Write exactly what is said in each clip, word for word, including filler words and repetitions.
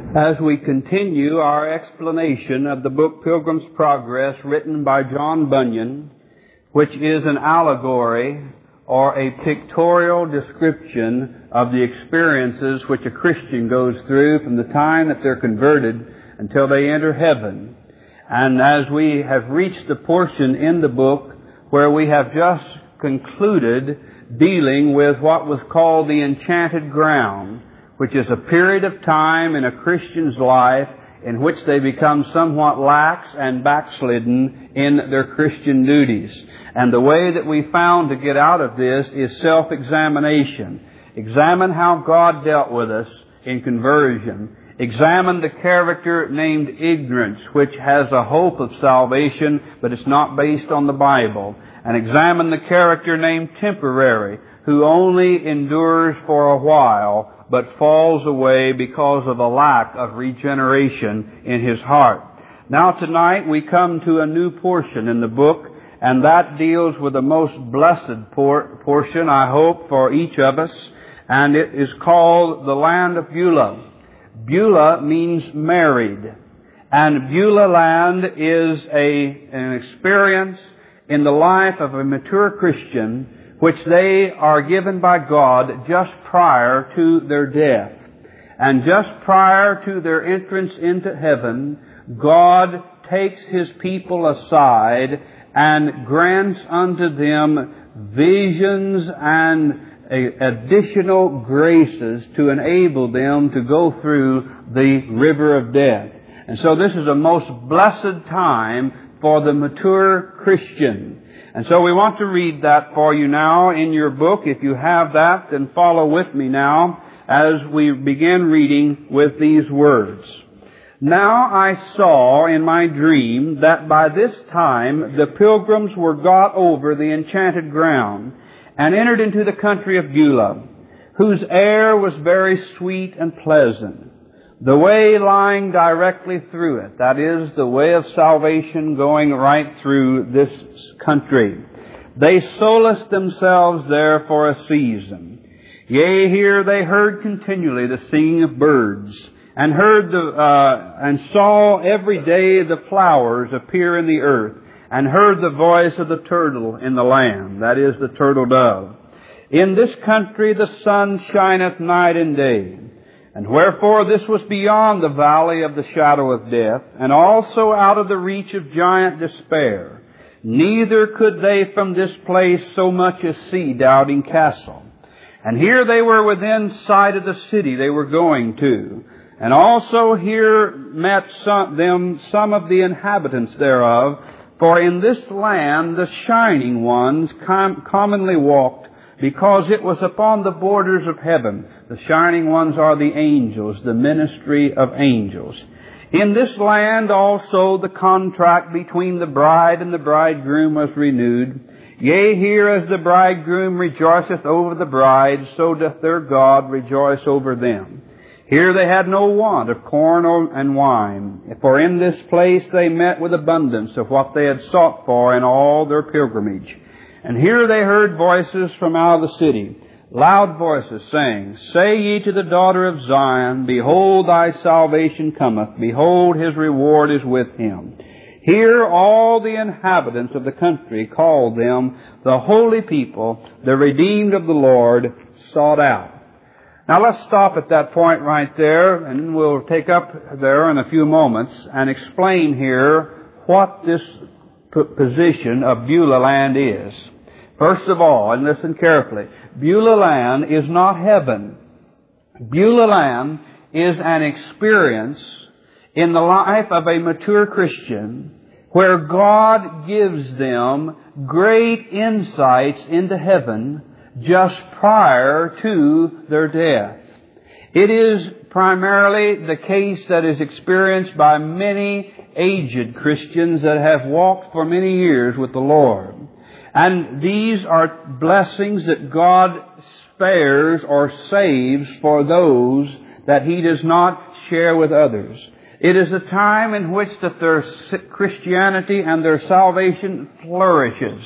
As we continue our explanation of the book Pilgrim's Progress, written by John Bunyan, which is an allegory or a pictorial description of the experiences which a Christian goes through from the time that they're converted until they enter heaven. And as we have reached the portion in the book where we have just concluded dealing with what was called the enchanted ground, which is a period of time in a Christian's life in which they become somewhat lax and backslidden in their Christian duties. And the way that we found to get out of this is self-examination. Examine how God dealt with us in conversion. Examine the character named ignorance, which has a hope of salvation, but it's not based on the Bible. And examine the character named temporary, who only endures for a while, but falls away because of a lack of regeneration in his heart. Now tonight we come to a new portion in the book, and that deals with the most blessed por- portion, I hope, for each of us, and it is called the land of Beulah. Beulah means married, and Beulah land is a, an experience in the life of a mature Christian which they are given by God just prior to their death. And just prior to their entrance into heaven, God takes His people aside and grants unto them visions and additional graces to enable them to go through the river of death. And so this is a most blessed time for the mature Christian. And so we want to read that for you now in your book. If you have that, then follow with me now as we begin reading with these words. Now I saw in my dream that by this time the pilgrims were got over the enchanted ground and entered into the country of Beulah, whose air was very sweet and pleasant, the way lying directly through it, that is, the way of salvation going right through this country. They solaced themselves there for a season. Yea, here they heard continually the singing of birds, and heard the uh, and saw every day the flowers appear in the earth, and heard the voice of the turtle in the land, that is, the turtle dove. In this country the sun shineth night and day. And wherefore this was beyond the valley of the shadow of death, and also out of the reach of giant despair. Neither could they from this place so much as see Doubting Castle. And here they were within sight of the city they were going to. And also here met some, them some of the inhabitants thereof. For in this land the shining ones com- commonly walked, because it was upon the borders of heaven. The shining ones are the angels, the ministry of angels. In this land also the contract between the bride and the bridegroom was renewed. Yea, here as the bridegroom rejoiceth over the bride, so doth their God rejoice over them. Here they had no want of corn and wine, for in this place they met with abundance of what they had sought for in all their pilgrimage. And here they heard voices from out of the city, loud voices saying, Say ye to the daughter of Zion, Behold, thy salvation cometh. Behold, his reward is with him. Here all the inhabitants of the country called them the holy people, the redeemed of the Lord, sought out. Now let's stop at that point right there, and we'll take up there in a few moments and explain here what this position of Beulah land is. First of all, and listen carefully, Beulah land is not heaven. Beulah land is an experience in the life of a mature Christian where God gives them great insights into heaven just prior to their death. It is primarily the case that is experienced by many aged Christians that have walked for many years with the Lord. And these are blessings that God spares or saves for those that He does not share with others. It is a time in which that their Christianity and their salvation flourishes.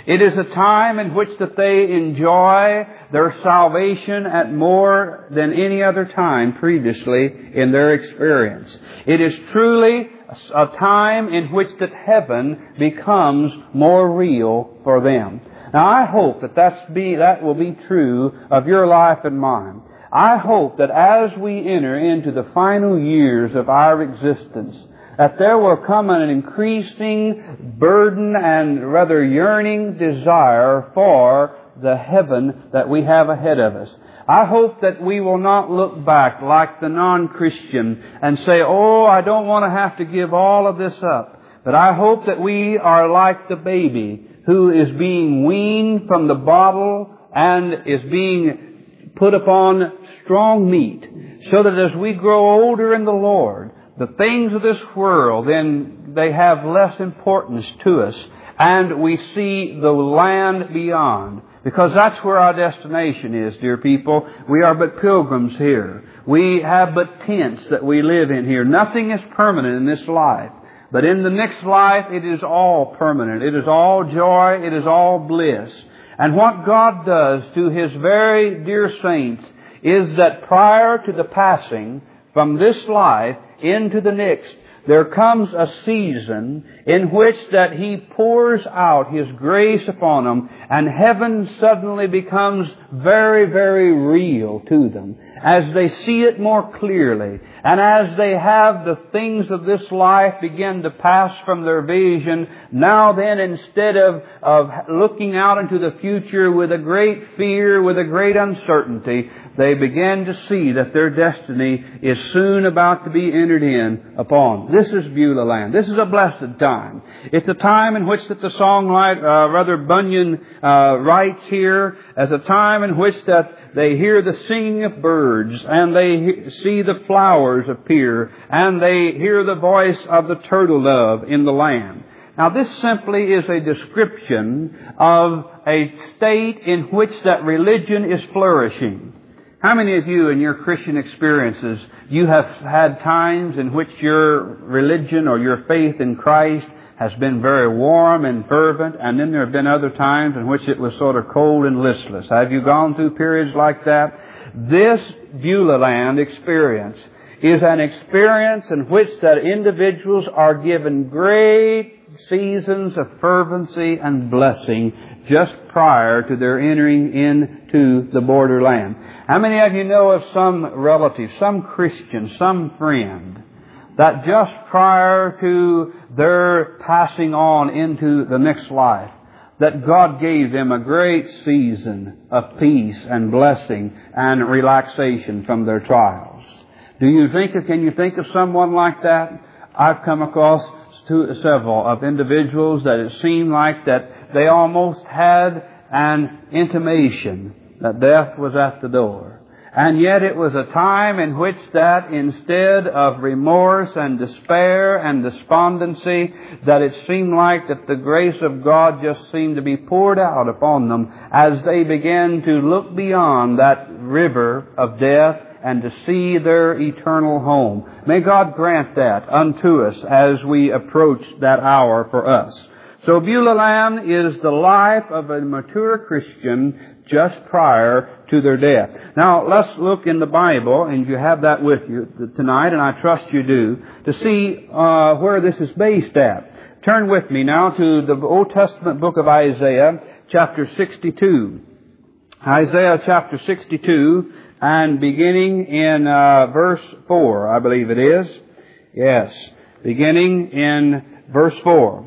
It is a time in which that they enjoy their salvation at more than any other time previously in their experience. It is truly a time in which that heaven becomes more real for them. Now I hope that that's be, that will be true of your life and mine. I hope that as we enter into the final years of our existence, that there will come an increasing burden and rather yearning desire for the heaven that we have ahead of us. I hope that we will not look back like the non-Christian and say, oh, I don't want to have to give all of this up. But I hope that we are like the baby who is being weaned from the bottle and is being put upon strong meat, so that as we grow older in the Lord, the things of this world, then they have less importance to us, and we see the land beyond. Because that's where our destination is, dear people. We are but pilgrims here. We have but tents that we live in here. Nothing is permanent in this life. But in the next life, it is all permanent. It is all joy. It is all bliss. And what God does to His very dear saints is that prior to the passing from this life into the next, there comes a season in which that He pours out His grace upon them, and heaven suddenly becomes very, very real to them as they see it more clearly, and as they have the things of this life begin to pass from their vision. Now then, instead of, of looking out into the future with a great fear, with a great uncertainty, they begin to see that their destiny is soon about to be entered in upon. This is Beulah land. This is a blessed time. It's a time in which that the songwriter, uh, rather Bunyan, uh, writes here as a time in which that they hear the singing of birds, and they he- see the flowers appear, and they hear the voice of the turtle dove in the land. Now this simply is a description of a state in which that religion is flourishing. How many of you in your Christian experiences, you have had times in which your religion or your faith in Christ has been very warm and fervent, and then there have been other times in which it was sort of cold and listless? Have you gone through periods like that? This Beulah land experience is an experience in which that individuals are given great seasons of fervency and blessing just prior to their entering into the borderland. How many of you know of some relative, some Christian, some friend, that just prior to their passing on into the next life, that God gave them a great season of peace and blessing and relaxation from their trials? Do you think, can you think of someone like that? I've come across two, several of individuals that it seemed like that they almost had an intimation that death was at the door. And yet it was a time in which that instead of remorse and despair and despondency, that it seemed like that the grace of God just seemed to be poured out upon them as they began to look beyond that river of death and to see their eternal home. May God grant that unto us as we approach that hour for us. So Beulah land is the life of a mature Christian just prior to their death. Now, let's look in the Bible, and you have that with you tonight, and I trust you do, to see uh, where this is based at. Turn with me now to the Old Testament book of Isaiah, chapter sixty-two. Isaiah chapter sixty-two, and beginning in uh, verse four, I believe it is. Yes, beginning in verse four.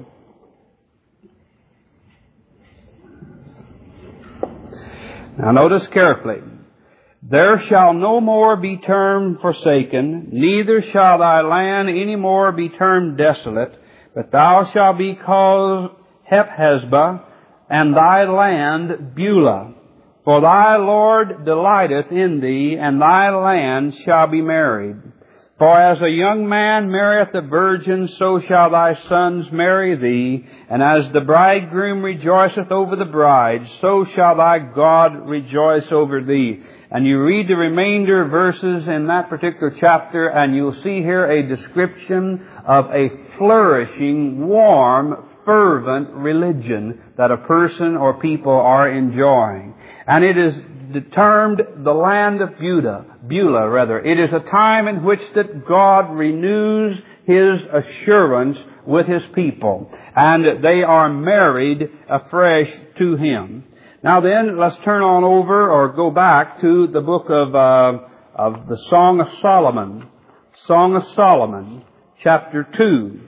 Now notice carefully. There shall no more be termed forsaken, neither shall thy land any more be termed desolate, but thou shalt be called Hephzibah, and thy land Beulah. For thy Lord delighteth in thee, and thy land shall be married. For as a young man marrieth a virgin, so shall thy sons marry thee. And as the bridegroom rejoiceth over the bride, so shall thy God rejoice over thee. And you read the remainder verses in that particular chapter, and you'll see here a description of a flourishing, warm, fervent religion that a person or people are enjoying. And it is termed the land of Beulah, Beulah rather. It is a time in which that God renews His assurance with His people, and they are married afresh to Him. Now then, let's turn on over or go back to the book of uh, of the Song of Solomon, Song of Solomon, chapter two,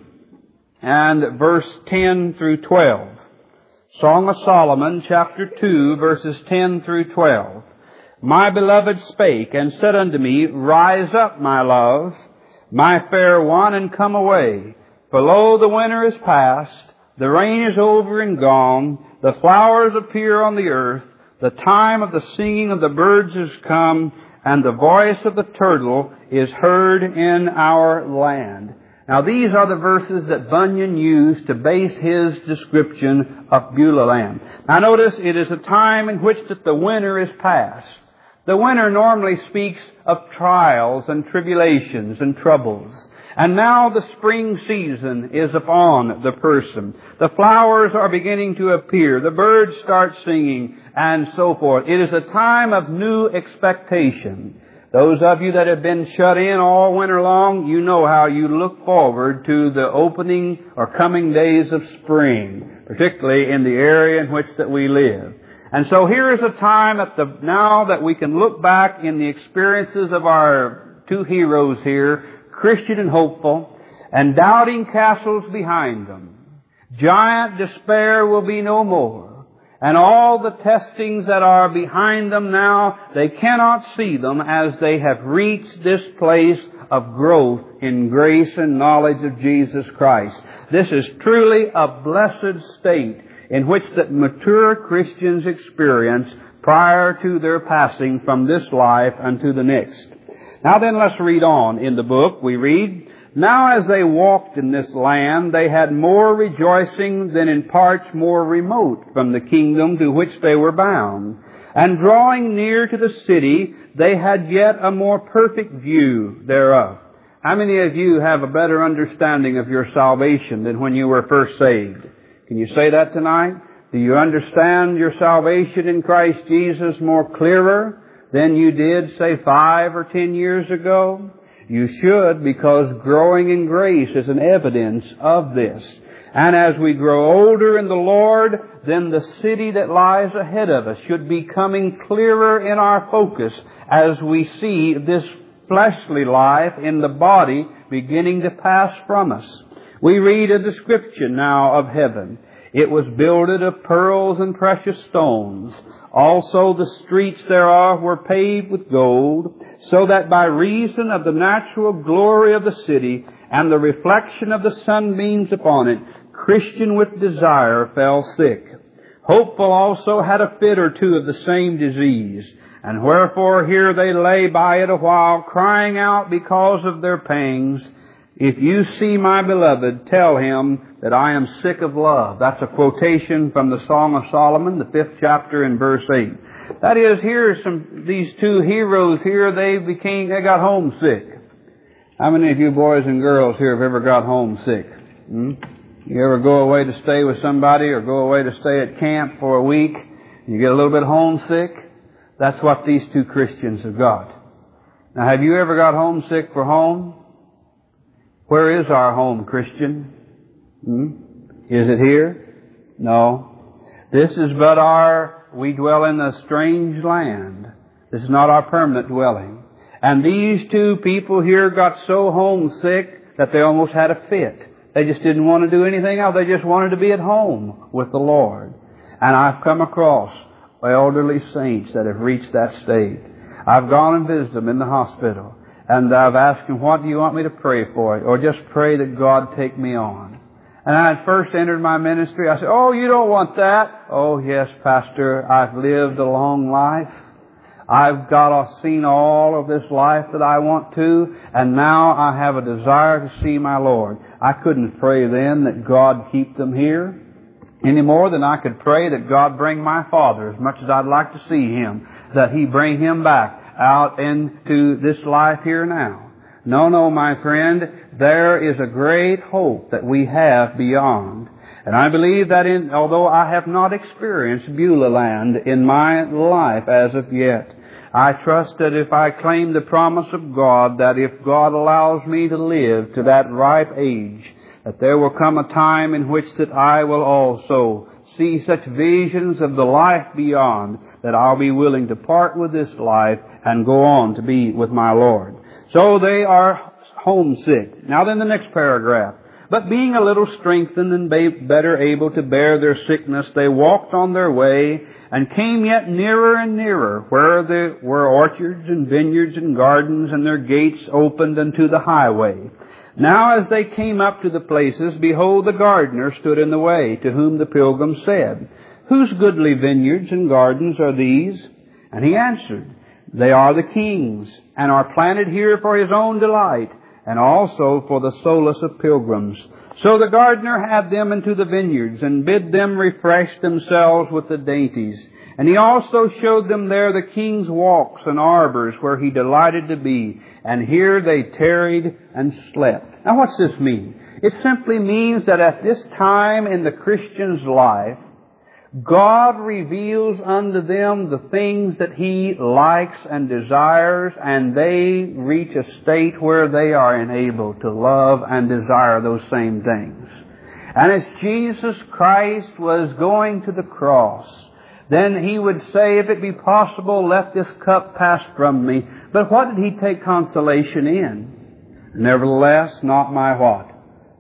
and verse ten through twelve. Song of Solomon, chapter two, verses ten through twelve. My beloved spake and said unto me, Rise up, my love, my fair one, and come away. For lo, the winter is past, the rain is over and gone, the flowers appear on the earth, the time of the singing of the birds is come, and the voice of the turtle is heard in our land. Now these are the verses that Bunyan used to base his description of Beulah land. Now notice, it is a time in which that the winter is past. The winter normally speaks of trials and tribulations and troubles. And now the spring season is upon the person. The flowers are beginning to appear. The birds start singing and so forth. It is a time of new expectation. Those of you that have been shut in all winter long, you know how you look forward to the opening or coming days of spring, particularly in the area in which that we live. And so here is a time at the, now that we can look back in the experiences of our two heroes here, Christian and hopeful, and doubting castles behind them. Giant despair will be no more. And all the testings that are behind them now, they cannot see them as they have reached this place of growth in grace and knowledge of Jesus Christ. This is truly a blessed state in which that mature Christians experience prior to their passing from this life unto the next. Now then, let's read on in the book. We read, Now as they walked in this land, they had more rejoicing than in parts more remote from the kingdom to which they were bound. And drawing near to the city, they had yet a more perfect view thereof. How many of you have a better understanding of your salvation than when you were first saved? Can you say that tonight? Do you understand your salvation in Christ Jesus more clearer than you did, say, five or ten years ago? You should, because growing in grace is an evidence of this. And as we grow older in the Lord, then the city that lies ahead of us should be coming clearer in our focus as we see this fleshly life in the body beginning to pass from us. We read a description now of heaven. It was builded of pearls and precious stones. Also the streets thereof were paved with gold, so that by reason of the natural glory of the city and the reflection of the sunbeams upon it, Christian with desire fell sick. Hopeful also had a fit or two of the same disease, and wherefore here they lay by it a while, crying out because of their pangs, If you see my beloved, tell him that I am sick of love. That's a quotation from the Song of Solomon, the fifth chapter and verse eight. That is, here are some, these two heroes here, they became, they got homesick. How many of you boys and girls here have ever got homesick? Hmm? You ever go away to stay with somebody or go away to stay at camp for a week and you get a little bit homesick? That's what these two Christians have got. Now, have you ever got homesick for home? Where is our home, Christian? Hmm? Is it here? No. This is but our, we dwell in a strange land. This is not our permanent dwelling. And these two people here got so homesick that they almost had a fit. They just didn't want to do anything else. They just wanted to be at home with the Lord. And I've come across elderly saints that have reached that state. I've gone and visited them in the hospital. And I've asked them, what do you want me to pray for? Or just pray that God take me on. And I had first entered my ministry. I said, oh, you don't want that. Oh, yes, Pastor, I've lived a long life. I've got seen all of this life that I want to. And now I have a desire to see my Lord. I couldn't pray then that God keep them here any more than I could pray that God bring my father, as much as I'd like to see him, that He bring him back out into this life here now. No, no, my friend, there is a great hope that we have beyond. And I believe that in, although I have not experienced Beulah land in my life as of yet, I trust that if I claim the promise of God, that if God allows me to live to that ripe age, that there will come a time in which that I will also see such visions of the life beyond, that I'll be willing to part with this life and go on to be with my Lord. So they are homesick. Now then the next paragraph. But being a little strengthened and better able to bear their sickness, they walked on their way and came yet nearer and nearer, where there were orchards and vineyards and gardens, and their gates opened unto the highway. Now as they came up to the places, behold, the gardener stood in the way, to whom the pilgrims said, Whose goodly vineyards and gardens are these? And he answered, They are the king's, and are planted here for his own delight, and also for the solace of pilgrims. So the gardener had them into the vineyards, and bid them refresh themselves with the dainties. And he also showed them there the king's walks and arbors, where he delighted to be. And here they tarried and slept. Now what's this mean? It simply means that at this time in the Christian's life, God reveals unto them the things that He likes and desires, and they reach a state where they are enabled to love and desire those same things. And as Jesus Christ was going to the cross, then He would say, If it be possible, let this cup pass from me. But what did He take consolation in? Nevertheless, not my what?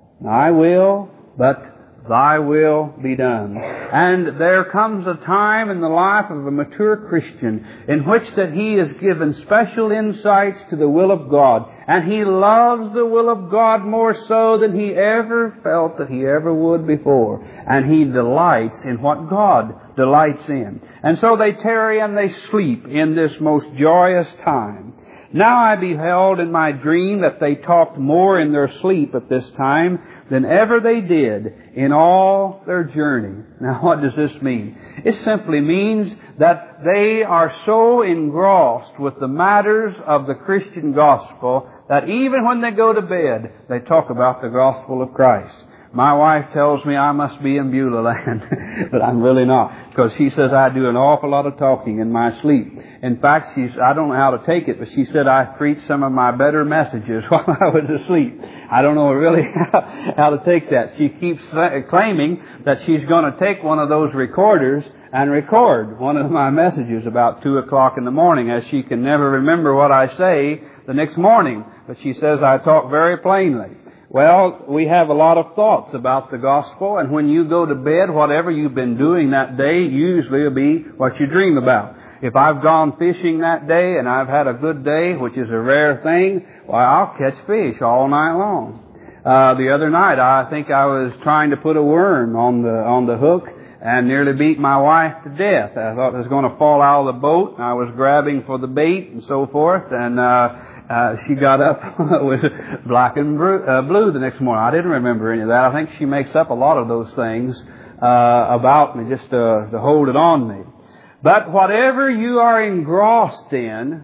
I will, but Thy will be done. And there comes a time in the life of a mature Christian in which that he is given special insights to the will of God. And he loves the will of God more so than he ever felt that he ever would before. And he delights in what God delights in. And so they tarry and they sleep in this most joyous time. Now I beheld in my dream that they talked more in their sleep at this time than ever they did in all their journey. Now what does this mean? It simply means that they are so engrossed with the matters of the Christian gospel that even when they go to bed, they talk about the gospel of Christ. My wife tells me I must be in Beulah land, but I'm really not, because she says I do an awful lot of talking in my sleep. In fact, she's, I don't know how to take it, but she said I preached some of my better messages while I was asleep. I don't know really how, how to take that. She keeps claiming that she's going to take one of those recorders and record one of my messages about two o'clock in the morning, as she can never remember what I say the next morning. But she says I talk very plainly. Well, we have a lot of thoughts about the gospel, and when you go to bed, whatever you've been doing that day usually will be what you dream about. If I've gone fishing that day and I've had a good day, which is a rare thing, well, I'll catch fish all night long. Uh, the other night, I think I was trying to put a worm on the on the hook and nearly beat my wife to death. I thought it was going to fall out of the boat, and I was grabbing for the bait and so forth, and uh Uh, she got up with black and blue, uh, blue the next morning. I didn't remember any of that. I think she makes up a lot of those things uh, about me just to, to hold it on me. But whatever you are engrossed in,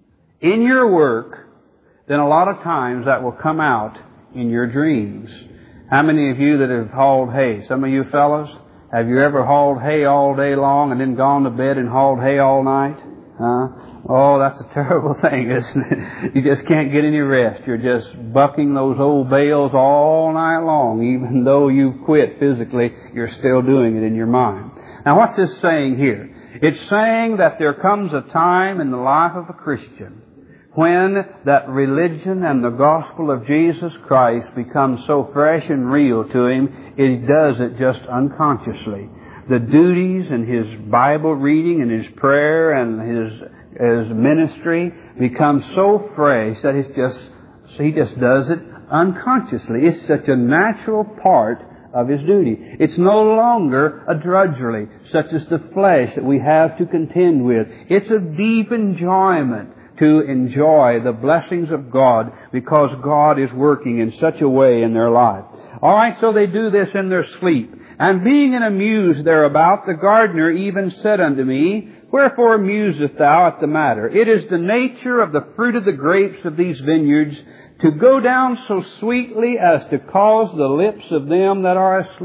in your work, then a lot of times that will come out in your dreams. How many of you that have hauled hay? Some of you fellows, have you ever hauled hay all day long and then gone to bed and hauled hay all night? Huh? Oh, that's a terrible thing, isn't it? You just can't get any rest. You're just bucking those old bales all night long. Even though you've quit physically, you're still doing it in your mind. Now, what's this saying here? It's saying that there comes a time in the life of a Christian when that religion and the gospel of Jesus Christ becomes so fresh and real to him, he does it just unconsciously. The duties and his Bible reading and his prayer and his his ministry becomes so fresh that it's just he just does it unconsciously. It's such a natural part of his duty. It's no longer a drudgery, such as the flesh that we have to contend with. It's a deep enjoyment to enjoy the blessings of God because God is working in such a way in their life. All right, so they do this in their sleep. And being in a muse thereabout, the gardener even said unto me, Wherefore musest thou at the matter? It is the nature of the fruit of the grapes of these vineyards to go down so sweetly as to cause the lips of them that are asleep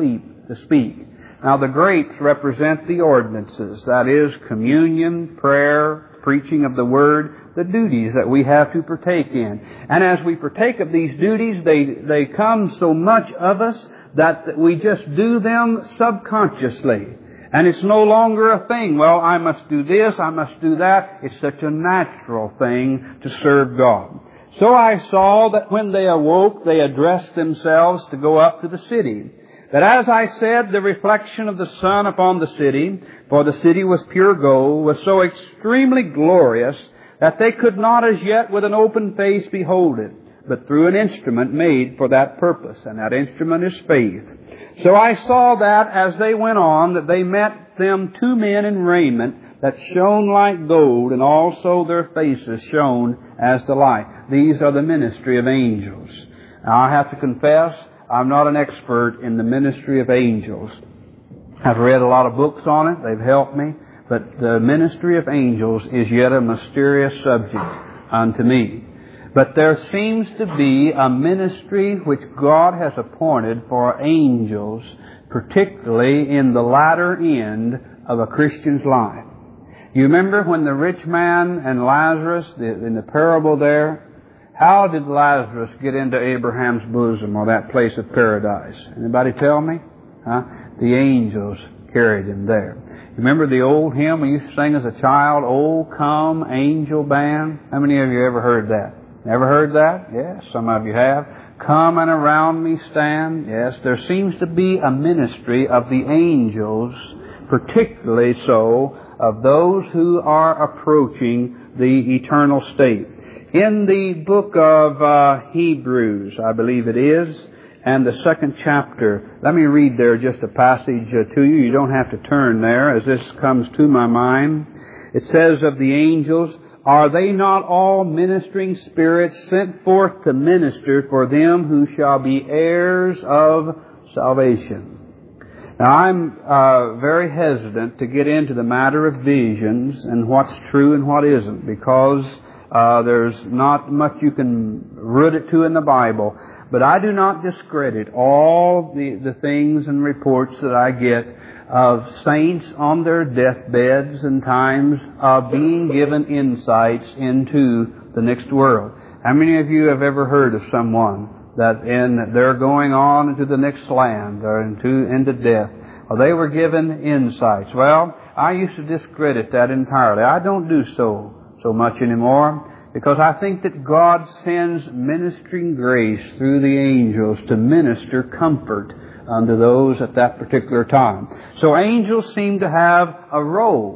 to speak. Now the grapes represent the ordinances, that is, communion, prayer, preaching of the Word, the duties that we have to partake in. And as we partake of these duties, they, they come so much of us that we just do them subconsciously. And it's no longer a thing, well, I must do this, I must do that. It's such a natural thing to serve God. So I saw that when they awoke, they addressed themselves to go up to the city. That as I said, the reflection of the sun upon the city, for the city was pure gold, was so extremely glorious that they could not as yet with an open face behold it, but through an instrument made for that purpose, and that instrument is faith. So I saw that as they went on, that they met them two men in raiment that shone like gold, and also their faces shone as the light. These are the ministry of angels. Now I have to confess, I'm not an expert in the ministry of angels. I've read a lot of books on it. They've helped me. But the ministry of angels is yet a mysterious subject unto me. But there seems to be a ministry which God has appointed for angels, particularly in the latter end of a Christian's life. You remember when the rich man and Lazarus, in the parable there, how did Lazarus get into Abraham's bosom, or that place of paradise? Anybody tell me? Huh? The angels carried him there. Remember the old hymn we used to sing as a child, "Oh, come, angel band"? How many of you ever heard that? Never heard that? Yes, some of you have. "Come and around me stand." Yes, there seems to be a ministry of the angels, particularly so, of those who are approaching the eternal state. In the book of uh, Hebrews, I believe it is, and the second chapter, let me read there just a passage uh, to you. You don't have to turn there as this comes to my mind. It says of the angels, "Are they not all ministering spirits sent forth to minister for them who shall be heirs of salvation?" Now I'm uh, very hesitant to get into the matter of visions and what's true and what isn't, because Uh, there's not much you can root it to in the Bible. But I do not discredit all the, the things and reports that I get of saints on their deathbeds and times of being given insights into the next world. How many of you have ever heard of someone that in they're going on into the next land or into, into death, or they were given insights? Well, I used to discredit that entirely. I don't do so. so much anymore, because I think that God sends ministering grace through the angels to minister comfort unto those at that particular time. So angels seem to have a role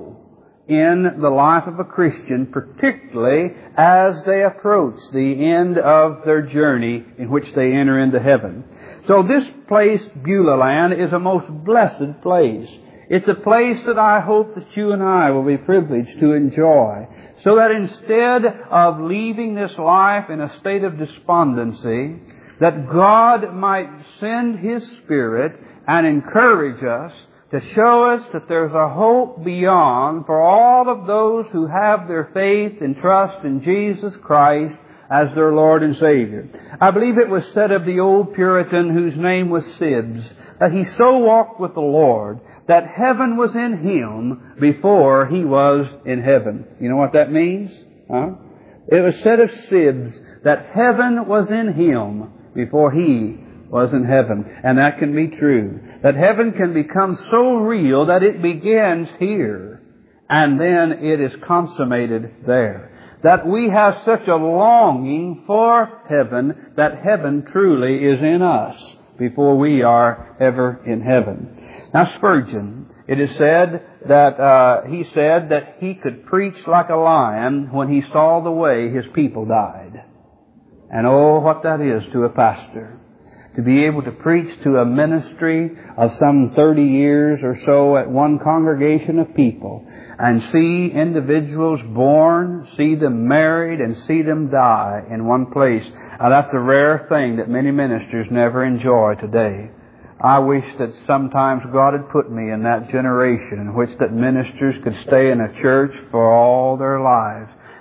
in the life of a Christian, particularly as they approach the end of their journey in which they enter into heaven. So this place, Beulah Land, is a most blessed place. It's a place that I hope that you and I will be privileged to enjoy, so that instead of leaving this life in a state of despondency, that God might send His Spirit and encourage us to show us that there's a hope beyond for all of those who have their faith and trust in Jesus Christ as their Lord and Savior. I believe it was said of the old Puritan whose name was Sibbs, that he so walked with the Lord that heaven was in him before he was in heaven. You know what that means? Huh? It was said of Sibbs that heaven was in him before he was in heaven. And that can be true. That heaven can become so real that it begins here and then it is consummated there. That we have such a longing for heaven that heaven truly is in us before we are ever in heaven. Now Spurgeon, it is said that uh, he said that he could preach like a lion when he saw the way his people died. And oh, what that is to a pastor. To be able to preach to a ministry of some thirty years or so at one congregation of people and see individuals born, see them married, and see them die in one place. Now that's a rare thing that many ministers never enjoy today. I wish that sometimes God had put me in that generation in which that ministers could stay in a church for all their lives.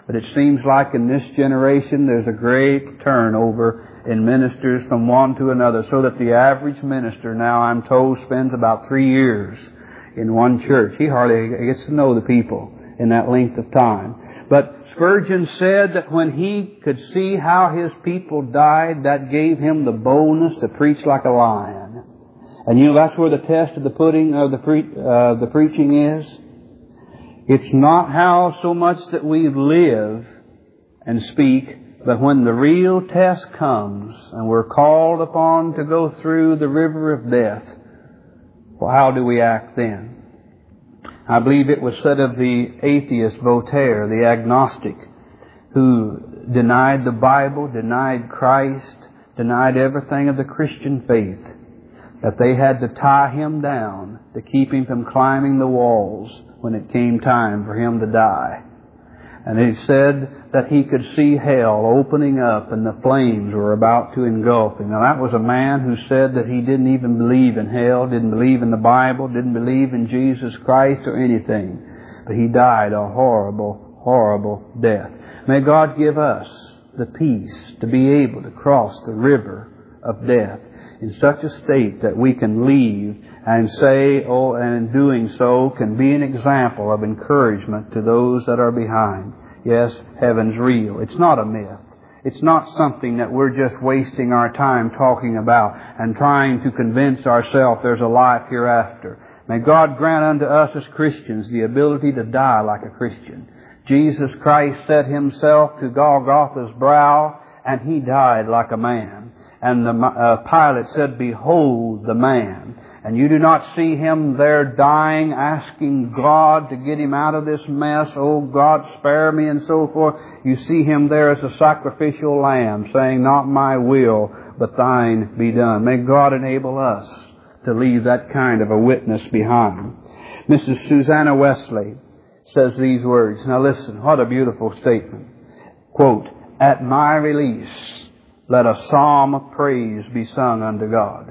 But it seems like in this generation there's a great turnover in ministers from one to another, so that the average minister now, I'm told, spends about three years in one church. He hardly gets to know the people in that length of time. But Spurgeon said that when he could see how his people died, that gave him the boldness to preach like a lion. And you know, that's where the test of the pudding of the pre- uh, the preaching is. It's not how so much that we live and speak, but when the real test comes and we're called upon to go through the river of death, well, how do we act then? I believe it was said of the atheist Voltaire, the agnostic, who denied the Bible, denied Christ, denied everything of the Christian faith, that they had to tie him down to keep him from climbing the walls when it came time for him to die. And he said that he could see hell opening up and the flames were about to engulf him. Now that was a man who said that he didn't even believe in hell, didn't believe in the Bible, didn't believe in Jesus Christ or anything. But he died a horrible, horrible death. May God give us the peace to be able to cross the river of death in such a state that we can leave and say, oh, and in doing so can be an example of encouragement to those that are behind. Yes, heaven's real. It's not a myth. It's not something that we're just wasting our time talking about and trying to convince ourselves there's a life hereafter. May God grant unto us as Christians the ability to die like a Christian. Jesus Christ set Himself to Golgotha's brow, and He died like a man. And the uh, Pilate said, "Behold the man." And you do not see Him there dying, asking God to get Him out of this mess. "Oh God, spare me," and so forth. You see Him there as a sacrificial lamb, saying, "Not my will, but Thine be done." May God enable us to leave that kind of a witness behind. Missus Susanna Wesley says these words. Now listen, what a beautiful statement. Quote, "At my release, let a psalm of praise be sung unto God."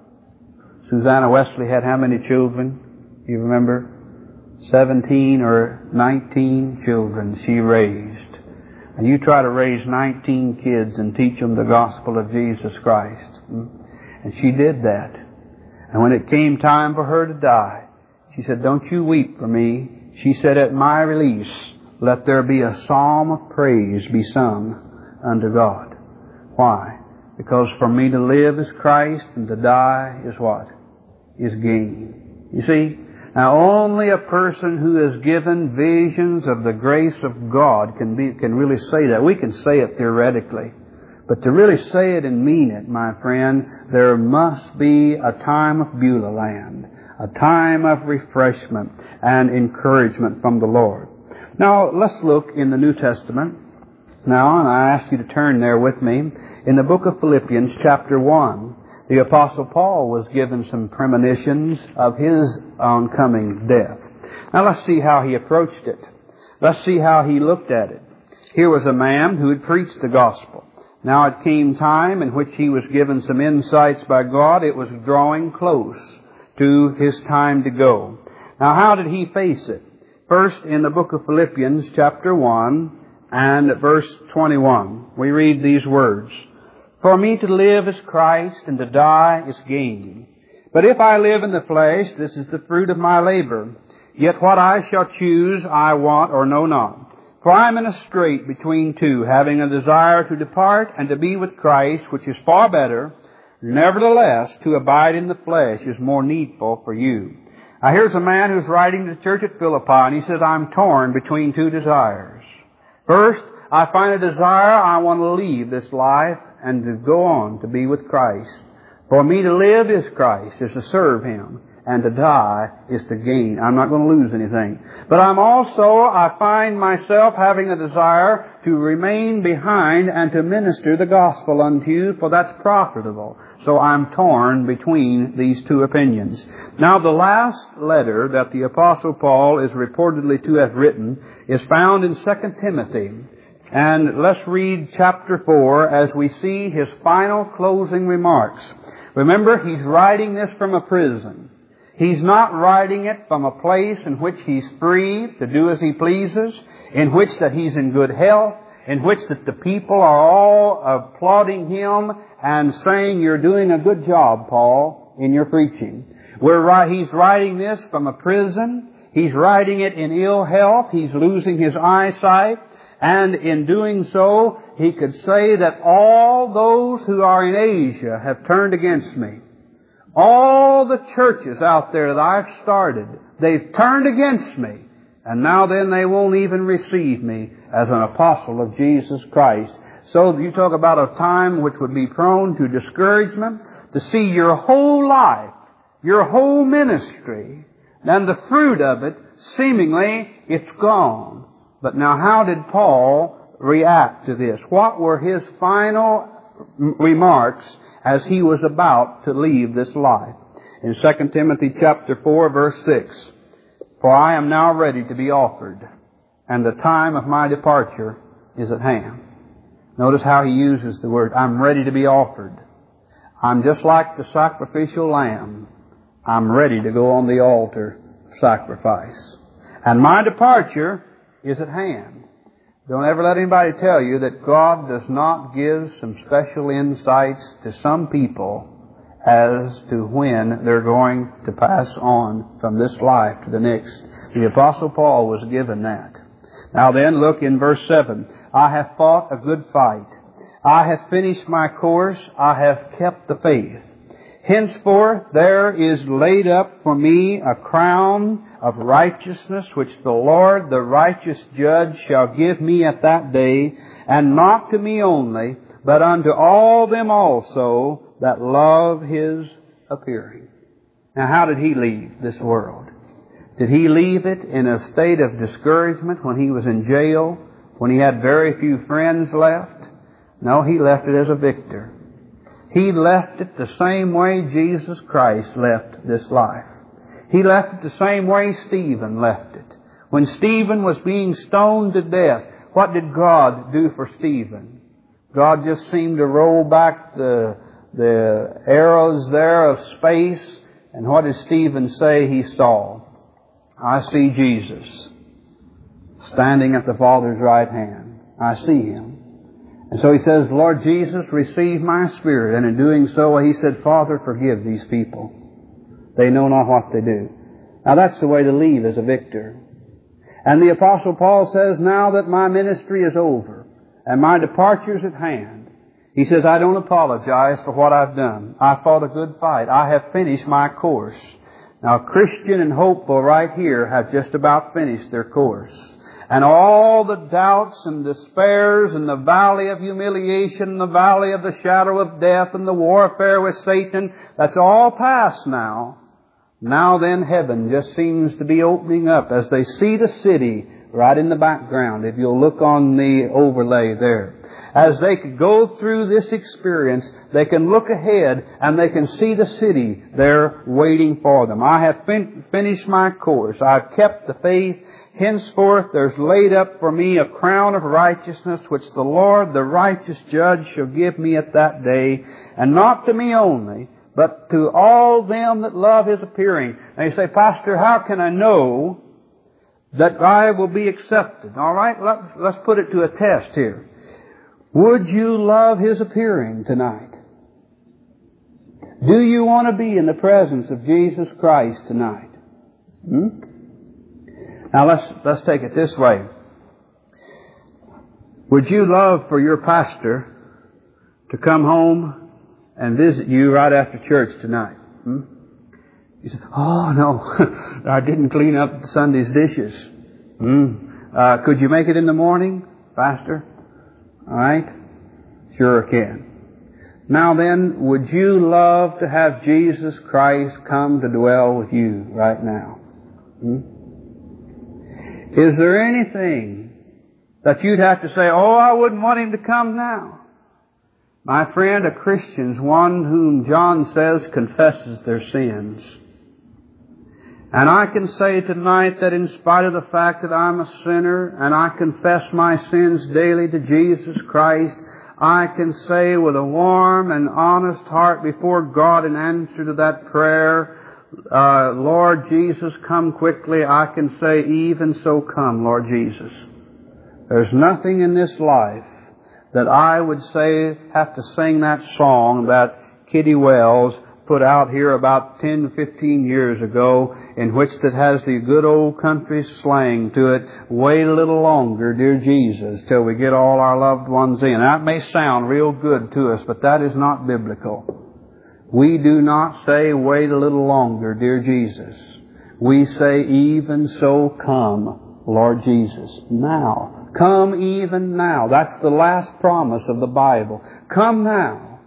Susanna Wesley had how many children? You remember? Seventeen or nineteen children she raised. And you try to raise nineteen kids and teach them the gospel of Jesus Christ. And she did that. And when it came time for her to die, she said, "Don't you weep for me." She said, "At my release, let there be a psalm of praise be sung unto God." Why? Because for me to live is Christ, and to die is what? Is gain. You see? Now only a person who is given visions of the grace of God can be, can really say that. We can say it theoretically. But to really say it and mean it, my friend, there must be a time of Beulah land. A time of refreshment and encouragement from the Lord. Now let's look in the New Testament. Now, and I ask you to turn there with me. In the book of Philippians chapter one, the Apostle Paul was given some premonitions of his oncoming death. Now let's see how he approached it. Let's see how he looked at it. Here was a man who had preached the gospel. Now it came time in which he was given some insights by God. It was drawing close to his time to go. Now how did he face it? First, in the book of Philippians chapter one and verse twenty-one, we read these words. "For me to live is Christ, and to die is gain. But if I live in the flesh, this is the fruit of my labor. Yet what I shall choose I want or know not. For I am in a strait between two, having a desire to depart and to be with Christ, which is far better. Nevertheless, to abide in the flesh is more needful for you." Now here's a man who's writing to the church at Philippi, and he says, "I'm torn between two desires. First, I find a desire, I want to leave this life and to go on to be with Christ. For me to live is Christ, is to serve Him, and to die is to gain. I'm not going to lose anything. But I'm also, I find myself having a desire to remain behind and to minister the gospel unto you, for that's profitable." So I'm torn between these two opinions. Now the last letter that the Apostle Paul is reportedly to have written is found in Second Timothy. And let's read chapter four as we see his final closing remarks. Remember, he's writing this from a prison. He's not writing it from a place in which He's free to do as He pleases, in which that He's in good health, in which that the people are all applauding Him and saying, "You're doing a good job, Paul, in your preaching." We're right, he's writing this from a prison. He's writing it in ill health. He's losing his eyesight. And in doing so, he could say that all those who are in Asia have turned against me. All the churches out there that I've started, they've turned against me. And now then they won't even receive me as an apostle of Jesus Christ. So you talk about a time which would be prone to discouragement, to see your whole life, your whole ministry, and the fruit of it, seemingly, it's gone. But now how did Paul react to this? What were his final remarks as he was about to leave this life? In Second Timothy chapter four, verse six, "For I am now ready to be offered, and the time of my departure is at hand." Notice how he uses the word, I'm ready to be offered. I'm just like the sacrificial lamb. I'm ready to go on the altar of sacrifice. And my departure is at hand. Don't ever let anybody tell you that God does not give some special insights to some people as to when they're going to pass on from this life to the next. The Apostle Paul was given that. Now then, look in verse seven. "I have fought a good fight. I have finished my course. I have kept the faith. Henceforth there is laid up for me a crown of righteousness, which the Lord, the righteous judge, shall give me at that day, and not to me only, but unto all them also that love His appearing." Now how did he leave this world? Did he leave it in a state of discouragement when he was in jail, when he had very few friends left? No, he left it as a victor. He left it the same way Jesus Christ left this life. He left it the same way Stephen left it. When Stephen was being stoned to death, what did God do for Stephen? God just seemed to roll back the, the arrows there of space. And what did Stephen say he saw? "I see Jesus standing at the Father's right hand. I see Him." And so he says, "Lord Jesus, receive my spirit." And in doing so, he said, "Father, forgive these people. They know not what they do." Now that's the way to leave as a victor. And the Apostle Paul says, now that my ministry is over and my departure is at hand, he says, I don't apologize for what I've done. I fought a good fight. I have finished my course. Now Christian and hopeful right here have just about finished their course. And all the doubts and despairs and the valley of humiliation, the valley of the shadow of death and the warfare with Satan, that's all past now. Now then heaven just seems to be opening up as they see the city right in the background, if you'll look on the overlay there. As they could go through this experience, they can look ahead and they can see the city there waiting for them. I have fin- finished my course. I've kept the faith. Henceforth there's laid up for me a crown of righteousness, which the Lord, the righteous judge, shall give me at that day, and not to me only, but to all them that love His appearing. Now you say, Pastor, how can I know that I will be accepted? All right, let's, let's put it to a test here. Would you love His appearing tonight? Do you want to be in the presence of Jesus Christ tonight? Hmm? Now let's, let's take it this way. Would you love for your pastor to come home and visit you right after church tonight? Hmm? You say, oh no, I didn't clean up Sunday's dishes. Hmm? Uh, could you make it in the morning, Pastor? All right? Sure can. Now then, would you love to have Jesus Christ come to dwell with you right now? Hmm? Is there anything that you'd have to say, oh, I wouldn't want Him to come now? My friend, a Christian's one whom John says confesses their sins. And I can say tonight that in spite of the fact that I'm a sinner and I confess my sins daily to Jesus Christ, I can say with a warm and honest heart before God in answer to that prayer, uh, Lord Jesus, come quickly, I can say, even so come, Lord Jesus. There's nothing in this life that I would say, have to sing that song that Kitty Wells put out here about ten, fifteen years ago, in which that has the good old country slang to it, wait a little longer, dear Jesus, till we get all our loved ones in. That may sound real good to us, but that is not biblical. We do not say, wait a little longer, dear Jesus. We say, even so come, Lord Jesus. Now. Come even now. That's the last promise of the Bible. Come now.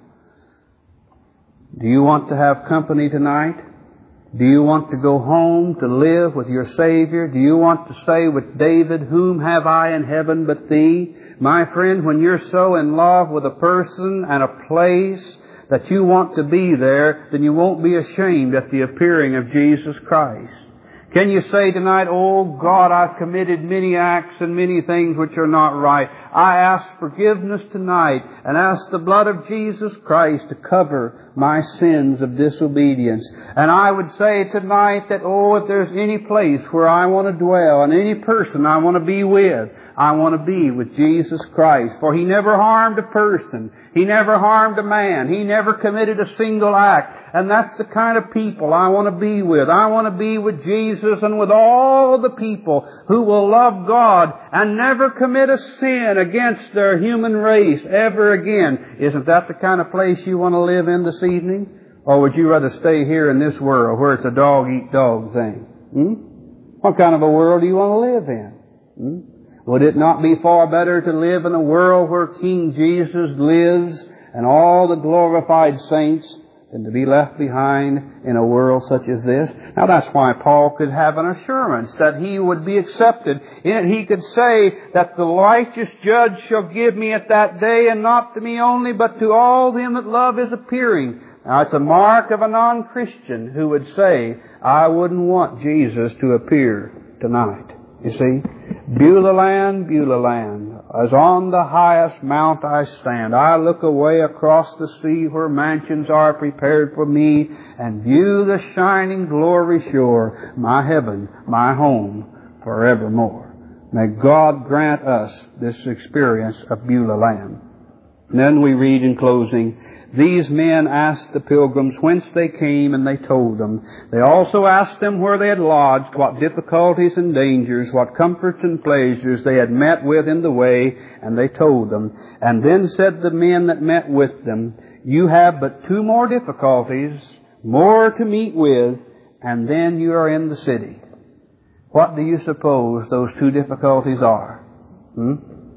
Do you want to have company tonight? Do you want to go home to live with your Savior? Do you want to say with David, whom have I in heaven but Thee? My friend, when you're so in love with a person and a place that you want to be there, then you won't be ashamed at the appearing of Jesus Christ. Can you say tonight, oh God, I've committed many acts and many things which are not right. I ask forgiveness tonight and ask the blood of Jesus Christ to cover my sins of disobedience. And I would say tonight that, oh, if there's any place where I want to dwell and any person I want to be with, I want to be with Jesus Christ. For He never harmed a person. He never harmed a man. He never committed a single act. And that's the kind of people I want to be with. I want to be with Jesus and with all the people who will love God and never commit a sin against their human race ever again. Isn't that the kind of place you want to live in this evening? Or would you rather stay here in this world where it's a dog-eat-dog thing? Hmm? What kind of a world do you want to live in? Hmm? Would it not be far better to live in a world where King Jesus lives and all the glorified saints than to be left behind in a world such as this? Now that's why Paul could have an assurance that he would be accepted. In it he could say that the righteous judge shall give me at that day, and not to me only, but to all them that love His appearing. Now it's a mark of a non-Christian who would say, I wouldn't want Jesus to appear tonight. You see, Beulah land, Beulah land, as on the highest mount I stand, I look away across the sea where mansions are prepared for me, and view the shining glory shore, my heaven, my home forevermore. May God grant us this experience of Beulah land. And then we read in closing, these men asked the pilgrims whence they came, and they told them. They also asked them where they had lodged, what difficulties and dangers, what comforts and pleasures they had met with in the way, and they told them. And then said the men that met with them, you have but two more difficulties, more to meet with, and then you are in the city. What do you suppose those two difficulties are? Hmm?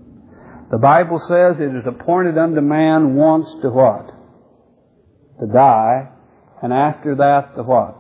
The Bible says it is appointed unto man once to what? To die, and after that, the what?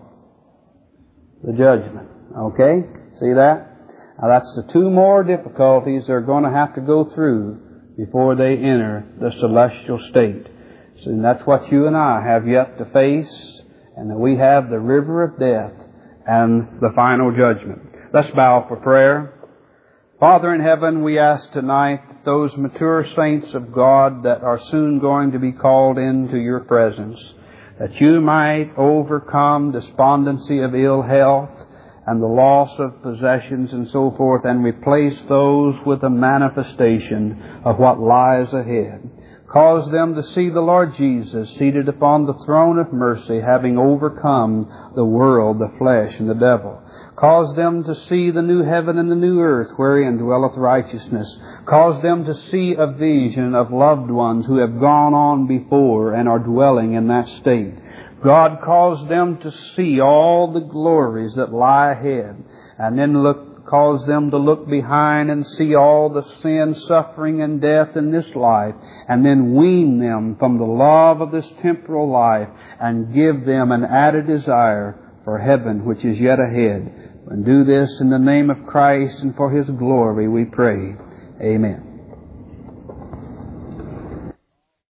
The judgment. Okay? See that? Now that's the two more difficulties they're going to have to go through before they enter the celestial state. So that's what you and I have yet to face, and that we have the river of death and the final judgment. Let's bow for prayer. Father in heaven, we ask tonight that those mature saints of God that are soon going to be called into your presence, that you might overcome despondency of ill health and the loss of possessions and so forth, and replace those with a manifestation of what lies ahead. Cause them to see the Lord Jesus seated upon the throne of mercy, having overcome the world, the flesh, and the devil. Cause them to see the new heaven and the new earth wherein dwelleth righteousness. Cause them to see a vision of loved ones who have gone on before and are dwelling in that state. God, cause them to see all the glories that lie ahead, and then look cause them to look behind and see all the sin, suffering, and death in this life, and then wean them from the love of this temporal life and give them an added desire for heaven which is yet ahead. And do this in the name of Christ and for His glory, we pray. Amen.